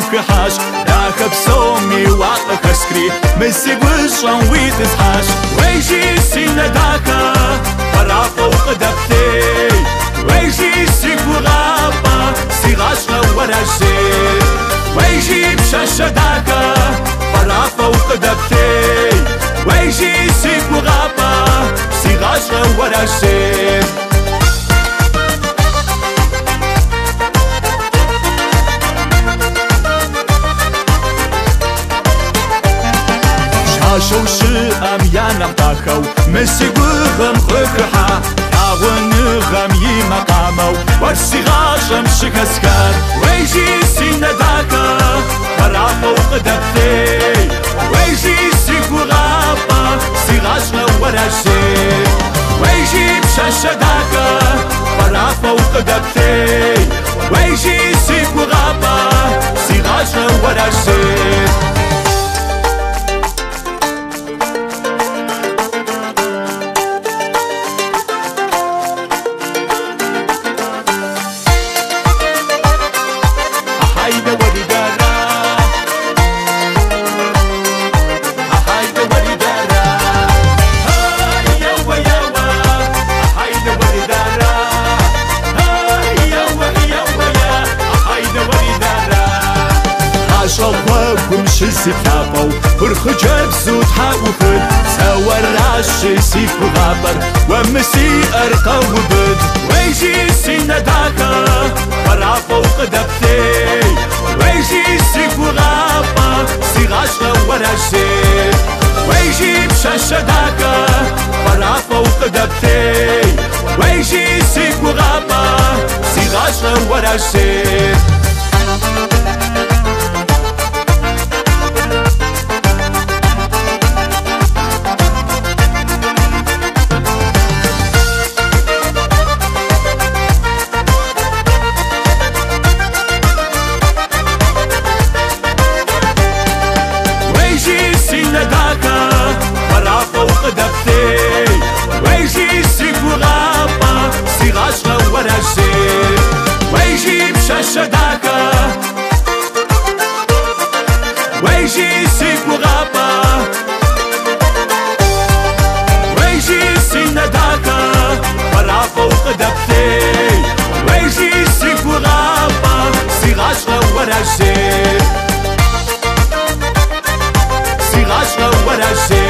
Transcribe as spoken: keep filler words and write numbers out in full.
كحاش راكب سومي واقع كسكري مسي وشان ويتزحاش ويجي سينا داكا برا فوق دبتي ويجي سيكو غابا سيغاشنا ورا الشير ويجي بشاشة داكا برا فوق دبتي ويجي سيكو غابا سيغاشنا ورا الشير شوش أميان أمتاكو مسي وغم خكحا أغن غم يمقامو ورسي غاشم شكسكار ويجي سينا داكا برا فوق دبتي ويجي سيكو غابا سيغاشنا ورا الشير ويجي بشاشة داكا برا فوق دبتي ويجي سيكو غابا سيغاشنا ورا الشير شسي تابو فرخ جاب سود حاوفد سوى الرش سيف غابر ومسي أرقى وبد ويجي سينا داكا برا فوق دبتي ويجي سيف غابا سيغاشنا ورا الشير ويجي بشاشة داكا برا فوق دبتي ويجي سيف غابا سيغاشنا ورا الشير شداكا ويجي سيكو غابا ويجي سينا داكا برا فوق دبتي ويجي سيكو غابا سيغاشنا ورا الشير سيغاشنا ورا الشير